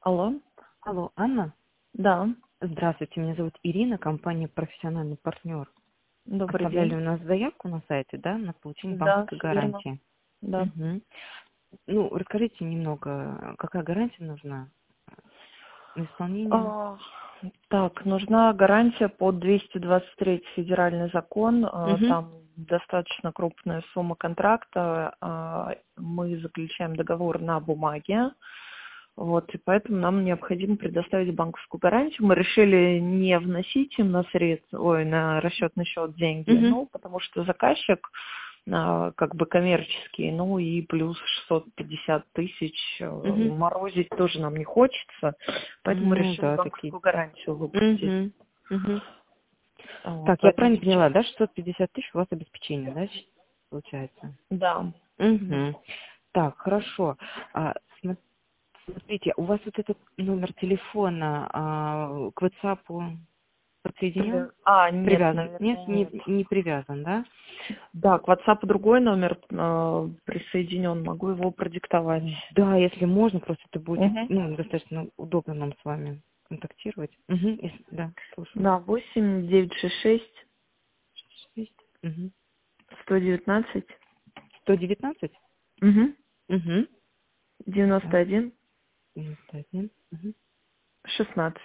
Алло, Алло, Анна? да, Здравствуйте, меня зовут Ирина, компания «Профессиональный партнер». добрый Оставляли день. у нас заявку на сайте, да, на получение Да, банковской все верно. гарантии. Да. Мгм. Ну, расскажите немного, какая гарантия нужна на исполнение? А, Так, нужна гарантия под 223 федеральный закон. Угу. Там достаточно крупная сумма контракта. Мы заключаем договор на бумаге. Вот, и поэтому нам необходимо предоставить банковскую гарантию. Мы решили не вносить им на на расчетный счет деньги, Угу. ну, потому что заказчик как бы коммерческий, ну и плюс 650 тысяч Угу. морозить тоже нам не хочется, поэтому Ну, решили да, такие. банковскую гарантию выпустить. Угу. Угу. Вот, Так, я поэтому правильно сейчас, поняла, да, 650 тысяч у вас обеспечение, да, получается? да. Угу. Так, хорошо. Смотрите, у вас вот этот номер телефона к WhatsApp подсоединен? Нет, Привязан? Нет, наверное, не, нет. не привязан, да? Да, к WhatsApp другой номер присоединен, могу его продиктовать. Да, если можно, просто это будет, Мгм. ну, достаточно удобно нам с вами контактировать. Угу, да, слушаю. Да, 8 966 6, угу. 119 119? угу. Угу. Так, 91 91, угу. 16.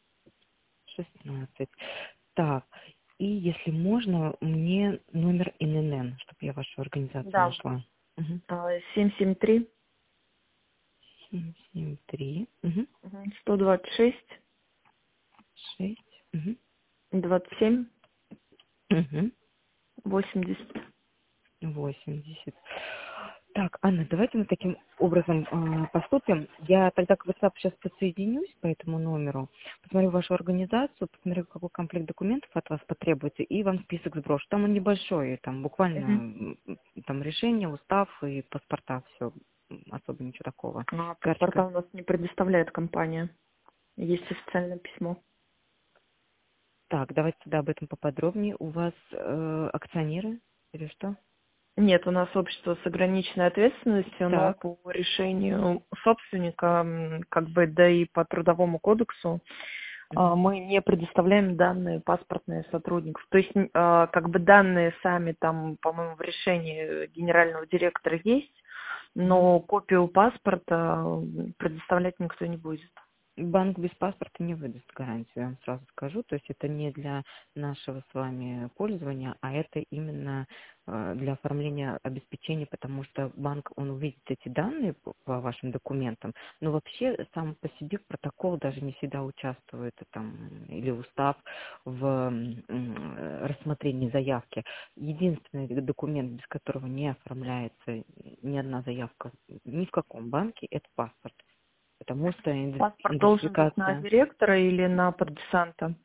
16. Так, и если можно, мне номер ИНН, чтобы я вашу организацию Да. нашла. Угу. 773 773, угу. 126 6, угу. 27 Угу. 80. 80. Так, Анна, давайте мы таким образом поступим. Я тогда к WhatsApp сейчас подсоединюсь по этому номеру, посмотрю вашу организацию, посмотрю, какой комплект документов от вас потребуется, и вам список сброшу. Там он небольшой, там буквально Мгм. там решение, устав и паспорта, все, особо ничего такого. Паспорта Карточка. у нас не предоставляет компания. Есть официальное письмо. Так, давайте тогда об этом поподробнее. У вас акционеры или что? Нет, у нас общество с ограниченной ответственностью, но Так. по решению собственника, как бы, да и по трудовому кодексу, Мгм. мы не предоставляем данные паспортные сотрудников. То есть, как бы данные сами там, по-моему, в решении генерального директора есть, Мгм. но копию паспорта предоставлять никто не будет. Банк без паспорта не выдаст гарантию, я вам сразу скажу. То есть это не для нашего с вами пользования, а это именно для оформления обеспечения, потому что банк, он увидит эти данные по вашим документам, но вообще сам по себе протокол даже не всегда участвует там, или устав в рассмотрении заявки. Единственный документ, без которого не оформляется ни одна заявка ни в каком банке, это паспорт. Потому что Паспорт должен быть на идентификация. директора или на подписанта?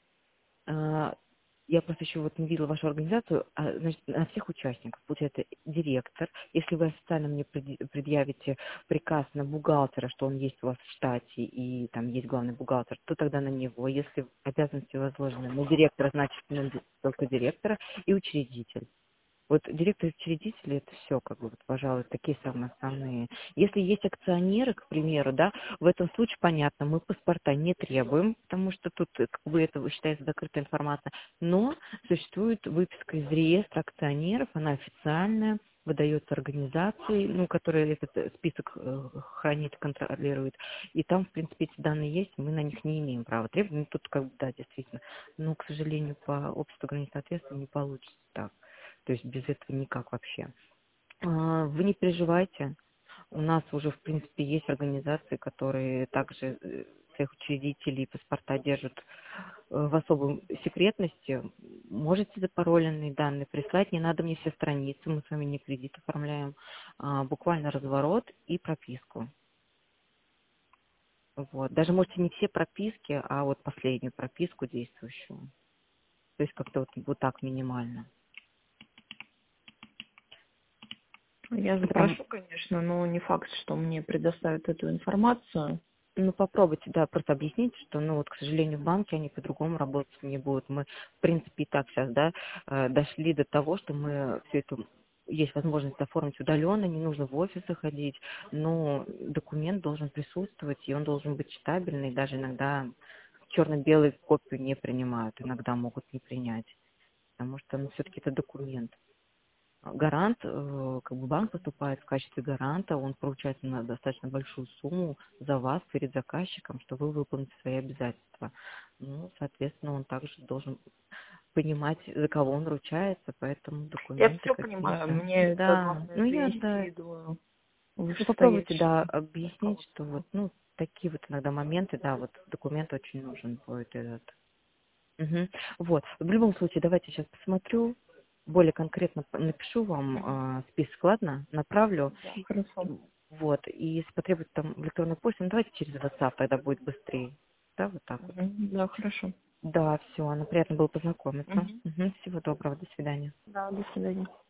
а, Я просто еще вот не видела вашу организацию, значит, на всех участников, получается, директор, если вы официально мне предъявите приказ на бухгалтера, что он есть у вас в штате и там есть главный бухгалтер, то тогда на него, если обязанности возложены на директора, значит, только директора и учредитель. Вот директор учредителей это все, как бы, вот, пожалуй, такие самые основные. Если есть акционеры, к примеру, да, в этом случае понятно, мы паспорта не требуем, потому что тут как бы это считается закрытая информация, но существует выписка из реестра акционеров, она официальная, выдается организацией, ну, которая этот список хранит, контролирует, и там, в принципе, эти данные есть, мы на них не имеем права требовать, ну, тут как бы, да, действительно, но, к сожалению, по обществу ограниченного ответственности не получится так. То есть без этого никак вообще. Вы не переживайте. У нас уже, в принципе, есть организации, которые также своих учредителей паспорта держат в особой секретности. Можете запароленные данные прислать. Не надо мне все страницы. Мы с вами не кредит оформляем. Буквально разворот и прописку. Вот. Даже можете не все прописки, а вот последнюю прописку действующую. То есть как-то вот так минимально. Я Потому, запрошу, конечно, но не факт, что мне предоставят эту информацию. Ну, попробуйте, да, просто объяснить, что, ну, вот, к сожалению, в банке они по-другому работать не будут. Мы, в принципе, и так сейчас, да, дошли до того, что мы всю эту есть возможность оформить удаленно, не нужно в офис заходить, но документ должен присутствовать, и он должен быть читабельный, даже иногда черно-белый копию не принимают, иногда могут не принять, потому что все-таки это документ. Гарант, как бы банк выступает в качестве гаранта, он поручает на достаточно большую сумму за вас перед заказчиком, что вы выполните свои обязательства. Ну, соответственно, он также должен понимать, за кого он ручается, поэтому Я документы все понимаю, какие-то. мне это Да, главное ну я, донести да, до ну, попробуйте, да, вышестоящего объяснить, что вот, руководства. ну, такие вот иногда моменты, да, вот документ очень нужен будет этот. Мгм. Вот, в любом случае, давайте сейчас посмотрю, более конкретно напишу вам список, ладно, направлю, Да, хорошо. вот, и если потребуется там электронную почту, ну, давайте через WhatsApp, тогда будет быстрее, да, вот так вот. Да, хорошо. Да, все, Анна, приятно было познакомиться. Мгм. Мгм. Всего доброго, до свидания. Да, до свидания.